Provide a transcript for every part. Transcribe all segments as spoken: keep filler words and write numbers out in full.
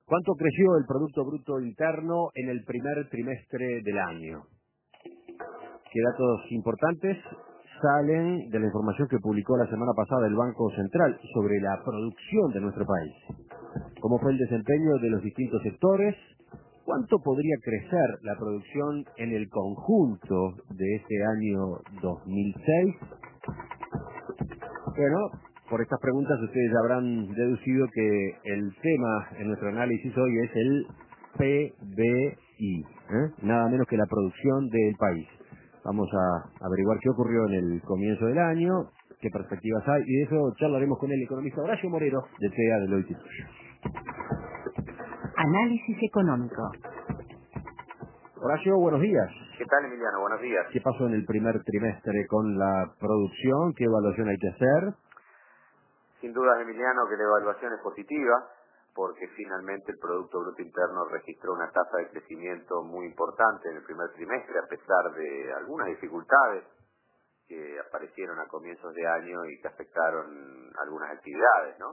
¿Cuánto creció el Producto Bruto Interno en el primer trimestre del año? ¿Qué datos importantes salen de la información que publicó la semana pasada el Banco Central sobre la producción de nuestro país? ¿Cómo fue el desempeño de los distintos sectores? ¿Cuánto podría crecer la producción en el conjunto de este año dos mil seis? Bueno, por estas preguntas ustedes habrán deducido que el tema en nuestro análisis hoy es el P B I, ¿eh? Nada menos que la producción del país. Vamos a averiguar qué ocurrió en el comienzo del año, qué perspectivas hay, y de eso charlaremos con el economista Horacio Morero, de T E A Deloitte. Análisis económico. Horacio, buenos días. ¿Qué tal, Emiliano? Buenos días. ¿Qué pasó en el primer trimestre con la producción? ¿Qué evaluación hay que hacer? Sin duda, Emiliano, que la evaluación es positiva, porque finalmente el Producto Bruto Interno registró una tasa de crecimiento muy importante en el primer trimestre, a pesar de algunas dificultades que aparecieron a comienzos de año y que afectaron algunas actividades, ¿no?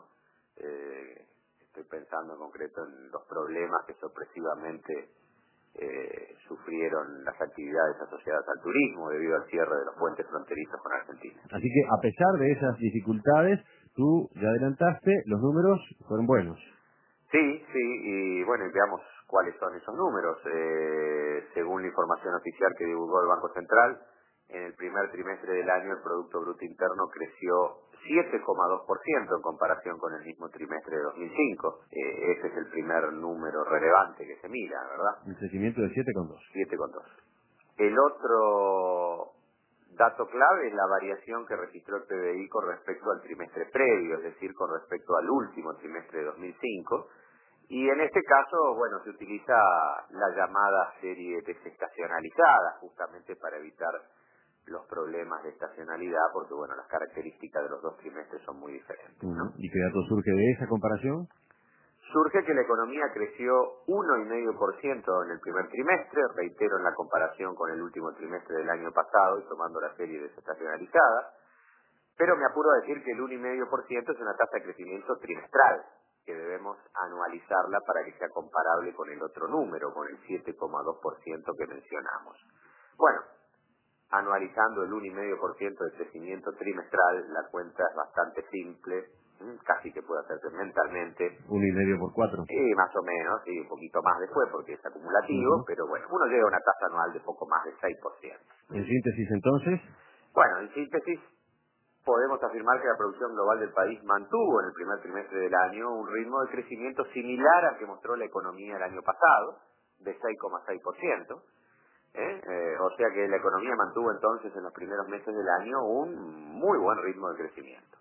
Eh, estoy pensando en concreto en los problemas que sorpresivamente eh, sufrieron las actividades asociadas al turismo debido al cierre de los puentes fronterizos con Argentina. Así que, a pesar de esas dificultades, tú ya adelantaste, los números fueron buenos. Sí, sí, y bueno, y veamos cuáles son esos números. Eh, según la información oficial que divulgó el Banco Central, en el primer trimestre del año el Producto Bruto Interno creció siete coma dos por ciento en comparación con el mismo trimestre de dos mil cinco. Eh, ese es el primer número relevante que se mira, ¿verdad? Un crecimiento de siete coma dos. siete coma dos. El otro dato clave es la variación que registró el P B I con respecto al trimestre previo, es decir, con respecto al último trimestre de dos mil cinco. Y en este caso, bueno, se utiliza la llamada serie desestacionalizada, justamente para evitar los problemas de estacionalidad, porque, bueno, las características de los dos trimestres son muy diferentes, ¿no? Uh-huh. ¿Y qué dato surge de esa comparación? Surge que la economía creció uno coma cinco por ciento en el primer trimestre, reitero en la comparación con el último trimestre del año pasado y tomando la serie desestacionalizada, pero me apuro a decir que el uno coma cinco por ciento es una tasa de crecimiento trimestral, que debemos anualizarla para que sea comparable con el otro número, con el siete coma dos por ciento que mencionamos. Bueno, anualizando el uno coma cinco por ciento de crecimiento trimestral, la cuenta es bastante simple, casi que puede hacerse mentalmente. Uno y medio por cuatro. Sí, más o menos, sí, un poquito más después porque es acumulativo, uh-huh. Pero bueno, uno llega a una tasa anual de poco más de seis por ciento. En síntesis, entonces. Bueno, en síntesis, podemos afirmar que la producción global del país mantuvo en el primer trimestre del año un ritmo de crecimiento similar al que mostró la economía el año pasado, de seis coma seis por ciento. ¿Eh? Eh, o sea que la economía mantuvo entonces en los primeros meses del año un muy buen ritmo de crecimiento.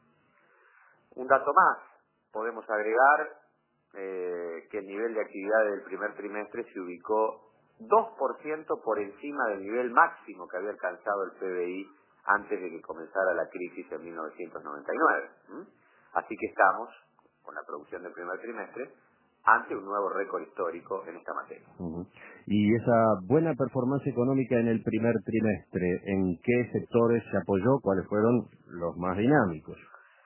Un dato más, podemos agregar eh, que el nivel de actividad del primer trimestre se ubicó dos por ciento por encima del nivel máximo que había alcanzado el P B I antes de que comenzara la crisis en mil novecientos noventa y nueve. ¿Mm? Así que estamos, con la producción del primer trimestre, ante un nuevo récord histórico en esta materia. Uh-huh. Y esa buena performance económica en el primer trimestre, ¿en qué sectores se apoyó? ¿Cuáles fueron los más dinámicos?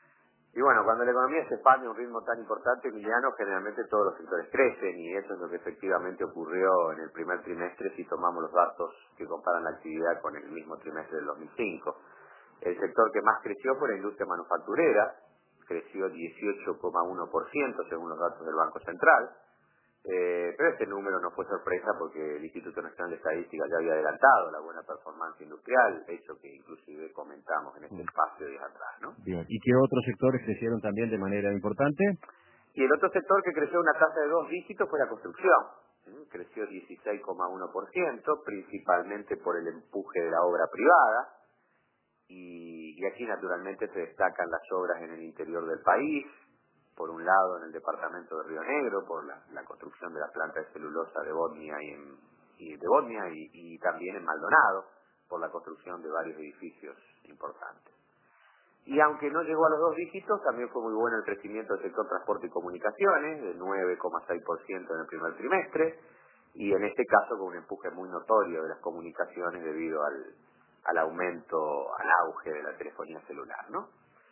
Y bueno, cuando la economía se expande a un ritmo tan importante, Emiliano, generalmente todos los sectores crecen y eso es lo que efectivamente ocurrió en el primer trimestre si tomamos los datos que comparan la actividad con el mismo trimestre del dos mil cinco. El sector que más creció fue la industria manufacturera, creció dieciocho coma uno por ciento según los datos del Banco Central, eh, pero este número no fue sorpresa porque el Instituto Nacional de Estadística ya había adelantado la buena performance industrial, hecho que inclusive comentamos en este espacio días atrás, ¿no? Bien. ¿Y qué otros sectores crecieron también de manera importante? Y el otro sector que creció a una tasa de dos dígitos fue la construcción. Creció dieciséis coma uno por ciento, principalmente por el empuje de la obra privada. Y, y aquí naturalmente se destacan las obras en el interior del país, por un lado en el departamento de Río Negro, por la, la construcción de la planta de celulosa de Botnia y, en, y de Botnia y, y también en Maldonado, por la construcción de varios edificios importantes. Y aunque no llegó a los dos dígitos, también fue muy bueno el crecimiento del sector transporte y comunicaciones, de nueve coma seis por ciento en el primer trimestre, y en este caso con un empuje muy notorio de las comunicaciones debido al, al aumento, al auge de la telefonía celular, ¿no?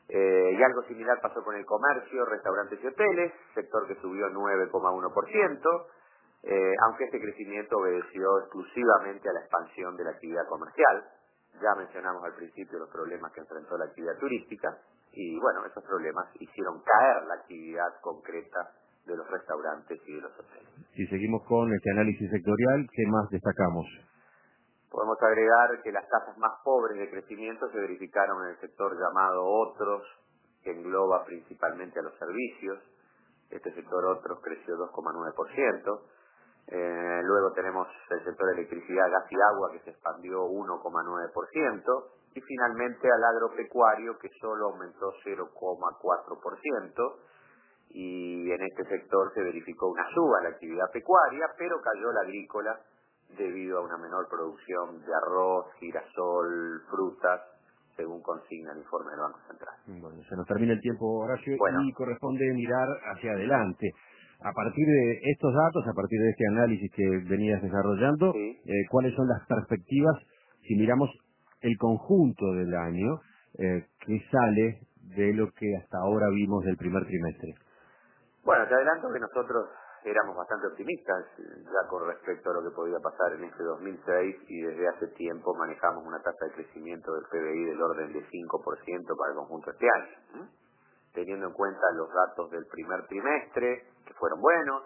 Eh, y algo similar pasó con el comercio, restaurantes y hoteles, sector que subió nueve coma uno por ciento, eh, aunque este crecimiento obedeció exclusivamente a la expansión de la actividad comercial. Ya mencionamos al principio los problemas que enfrentó la actividad turística y bueno, esos problemas hicieron caer la actividad concreta de los restaurantes y de los hoteles. Si seguimos con este análisis sectorial, ¿qué más destacamos? Podemos agregar que las tasas más pobres de crecimiento se verificaron en el sector llamado otros, que engloba principalmente a los servicios. Este sector otros creció dos coma nueve por ciento. Eh, luego tenemos el sector de electricidad, gas y agua, que se expandió uno coma nueve por ciento. Y finalmente al agropecuario, que solo aumentó cero coma cuatro por ciento. Y en este sector se verificó una suba en la actividad pecuaria, pero cayó la agrícola debido a una menor producción de arroz, girasol, frutas, según consigna el informe del Banco Central. Bueno, se nos termina el tiempo, Horacio, Bueno. y corresponde mirar hacia adelante. A partir de estos datos, a partir de este análisis que venías desarrollando, Sí. eh, ¿cuáles son las perspectivas si miramos el conjunto del año eh, que sale de lo que hasta ahora vimos del primer trimestre? Bueno, te adelanto que nosotros éramos bastante optimistas ya con respecto a lo que podía pasar en este dos mil seis y desde hace tiempo manejamos una tasa de crecimiento del P B I del orden de cinco por ciento para el conjunto de este año. ¿eh? Teniendo en cuenta los datos del primer trimestre, que fueron buenos,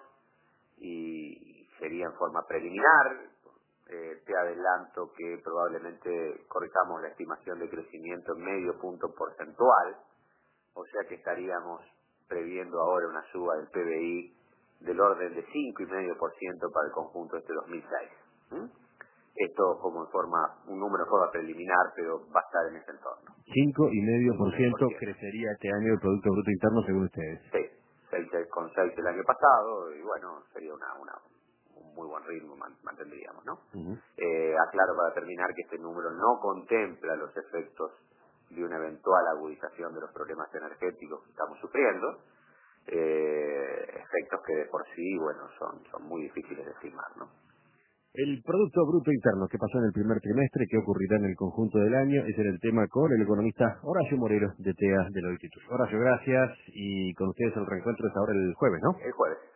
y sería en forma preliminar, eh, te adelanto que probablemente corrijamos la estimación de crecimiento en medio punto porcentual, o sea que estaríamos previendo ahora una suba del P B I del orden de cinco coma cinco por ciento para el conjunto de este dos mil seis. ¿Mm? Esto como en forma, un número en forma preliminar, pero va a estar en ese entorno. cinco coma cinco por ciento cinco crecería este año el Producto Bruto Interno según ustedes. Sí, seis coma seis el año pasado, y bueno, sería una, una un muy buen ritmo, man, mantendríamos, ¿no? Uh-huh. Eh, aclaro para terminar que este número no contempla los efectos de una eventual agudización de los problemas energéticos que estamos sufriendo, eh, efectos que de por sí, bueno, son, son muy difíciles de estimar, ¿no? El Producto Bruto Interno, ¿qué pasó en el primer trimestre? ¿Qué ocurrirá en el conjunto del año? Ese era el tema con el economista Horacio Morero, de T E A de Deloitte. Horacio, gracias, y con ustedes el reencuentro es ahora el jueves, ¿no? El jueves.